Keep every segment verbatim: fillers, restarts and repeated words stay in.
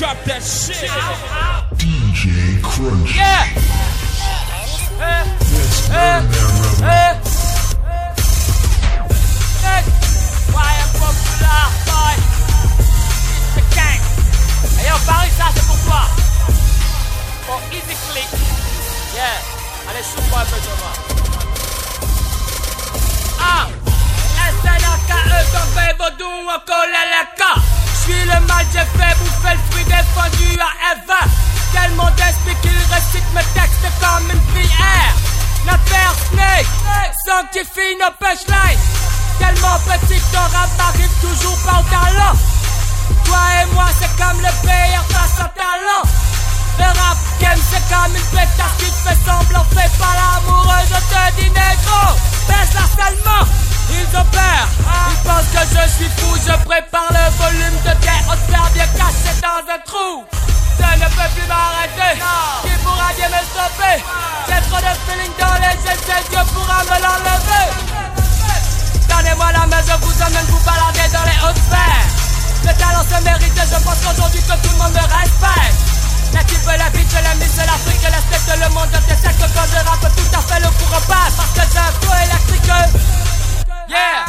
drop that shit. D J Crunch. Yeah. Hey. Hey. Hey. Hey. Y M Popular boy. It's the gang. Hey yo Paris, ça c'est pour toi. For easy click. Yeah. Allez, chauffe-moi un peu, Thomas. Ah. S N A K E, Gambé, Vaudou, encore les cas. J'suis le mal, j'ai fait bouffer le fruit défendu à Eva. Tellement d'esprit qu'il récite mes textes comme une prière. L'affaire Snake sanctifie nos punchlines. Tellement petit ton rap arrive toujours par le talent. Toi et moi c'est comme le payeur face à talent. Le rap game c'est comme une pétasse qui te fait semblant. Fais pas l'amoureuse, je te dis négro. Baisse l'harcèlement. Ils ont peur, ils pensent que je suis fou. Je prépare le volume de Théosphère bien caché dans un trou. Je ne peux plus m'arrêter, qui pourra bien me stopper? J'ai trop de feeling dans les yeux, Dieu pourra me l'enlever. Donnez-moi la main, je vous emmène vous balader dans les hautes sphères. Le talent se mérite et je pense qu'aujourd'hui que tout le monde me respecte. La type, la bitch, la miss, l'Afrique, l'Est, le monde entier sait que quand je rappe tout à fait le courant passe. Parce que j'ai un flow électrique. Yeah,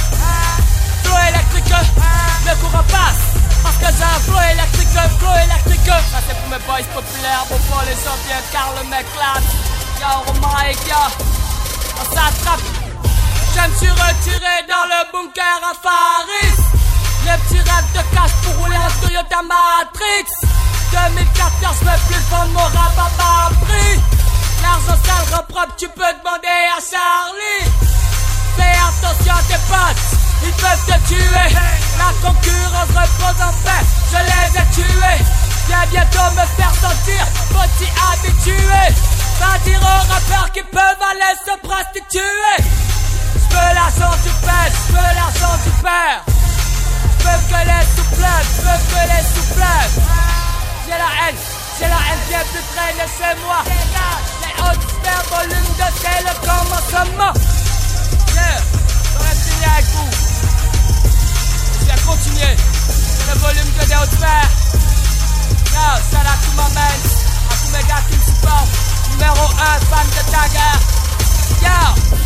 flow électrique, le courant passe. Parce que j'ai un flow électrique, flow électrique. Ça c'est pour mes boys populaires, bon pour les gens bien car le mec classe. Yo, Romain, yo, on s'attrape. Je me suis retiré dans le bunker à Faris. Les petits rêves de cash pour rouler en Toyota Matrix. deux mille quatorze, je veux plus vendre mon rap à bas prix. L'argent sale repropre, tu peux demander à Charlie. Fais attention à tes potes, ils peuvent te tuer. La concurrence repose en paix, je les ai tués. Viens bientôt me faire sentir, petit habitué. Va dire aux rappeurs qui peuvent aller se prostituer. J'veux l'argent du père, j'veux l'argent du père. J'veux que les sous-pleuves, j'veux que les sous-pleuves. J'ai la haine, j'ai la haine qui est plus traînée chez moi. Les hautes sphères, volume de c'est le commencement. Yeah, j'aurais signé avec vous. Je vais continuer. Le volume que des hautes sphères. Yo, shout out to my man, à tous mes gars qui me supportent. Numéro un, fan de Tagger. Yo.